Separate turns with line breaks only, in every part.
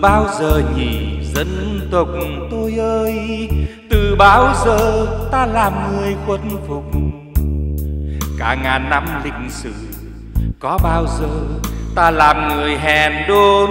bao giờ nhỉ dân tộc tôi ơi, từ bao giờ ta làm người khuất phục? Cả ngàn năm lịch sử có bao giờ ta làm người hèn đốn?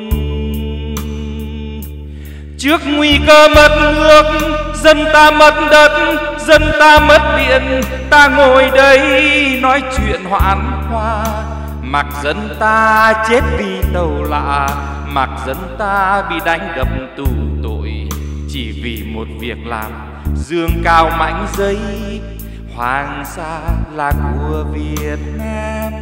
Trước nguy cơ mất nước, dân ta mất đất, dân ta mất điện, ta ngồi đây nói chuyện hoạn hoa. Mặc dân ta chết vì tàu lạ, mặc dân ta bị đánh đập tù tội, chỉ vì một việc làm dương cao mảnh giấy Hoàng Sa là của Việt Nam.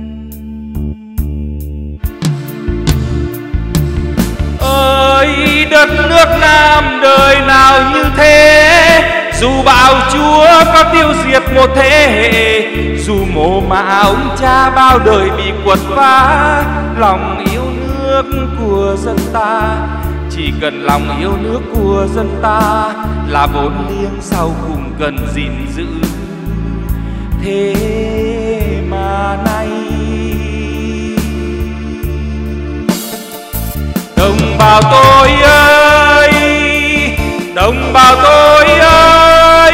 Ơi đất nước Nam đời nào như thế, dù bạo chúa có tiêu diệt một thế hệ, dù mồ mả ông cha bao đời bị quật phá, lòng yêu nước của dân ta, chỉ cần lòng yêu nước của dân ta là vốn liếng sau cùng cần gìn giữ. Thế mà nay đồng bào tôi ơi, đồng bào tôi ơi,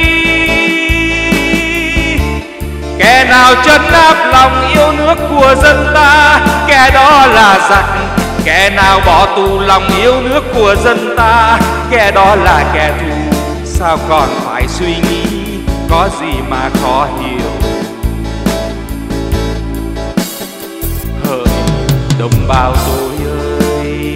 kẻ nào trấn áp lòng yêu nước của dân ta, kẻ đó là giặc. Kẻ nào bỏ tù lòng yêu nước của dân ta, kẻ đó là kẻ thù. Sao còn phải suy nghĩ, có gì mà khó hiểu? Hỡi đồng bào tôi ơi,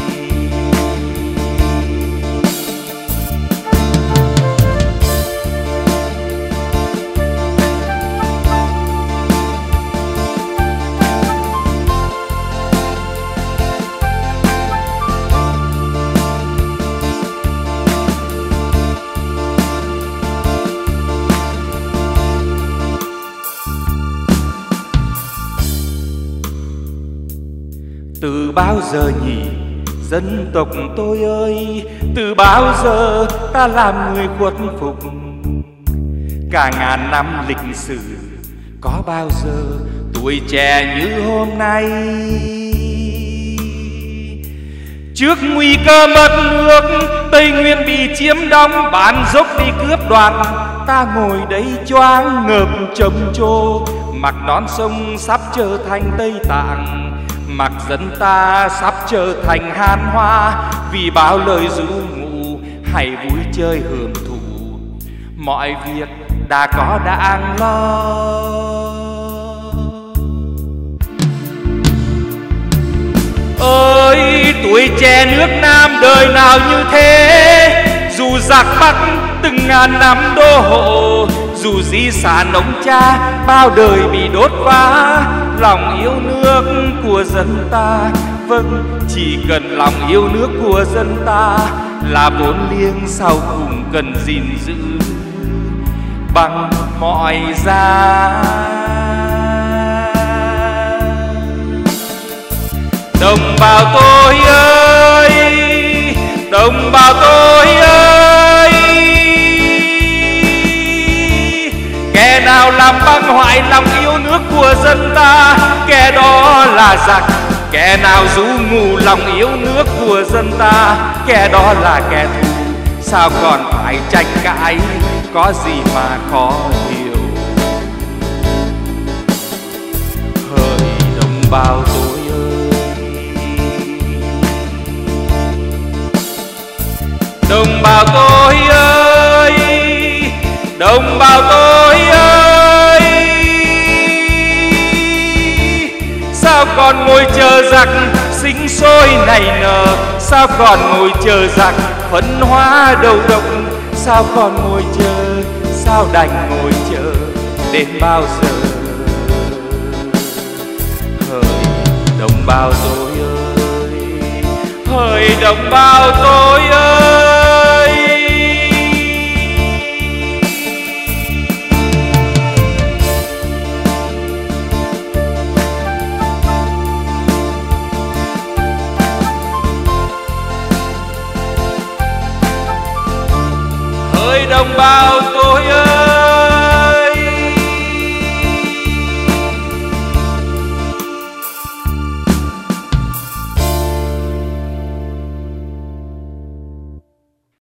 từ bao giờ nhỉ dân tộc tôi ơi, từ bao giờ ta làm người khuất phục? Cả ngàn năm lịch sử có bao giờ tuổi trẻ như hôm nay? Trước nguy cơ mất nước, Tây Nguyên bị chiếm đóng, Bản Dốc bị cướp đoạt, ta ngồi đây choáng ngợp trầm trồ. Mặc non sông sắp trở thành Tây Tạng, mặc dân ta sắp trở thành Han Hoa, vì bao lời ru ngụ hay vui chơi hưởng thụ, mọi việc đã có đang lo. Ơi tuổi trẻ nước Nam đời nào như thế, dù giặc Bắc từng ngàn năm đô hộ, dù di sản ông cha bao đời bị đốt phá, lòng yêu nước của dân ta, vâng chỉ cần lòng yêu nước của dân ta là vốn liếng sau cùng cần gìn giữ bằng mọi giá. Đồng bào tôi ơi, đồng bào tôi ơi, kẻ nào làm băng hoại lòng yêu nước của dân ta, kẻ đó là giặc. Kẻ nào rú ngụ lòng yêu nước của dân ta, kẻ đó là kẻ thù. Sao còn phải tranh cãi, có gì mà khó hiểu? Hỡi đồng bào tôi ơi, đồng bào tôi ơi, đồng bào tôi ơi, sao còn ngồi chờ giặc sinh sôi nảy nở? Sao còn ngồi chờ giặc phấn hóa đầu độc? Sao còn ngồi chờ, sao đành ngồi chờ đến bao giờ? Hỡi đồng bào tôi ơi, hỡi đồng bào tôi ơi, hỡi đồng bào tôi ơi.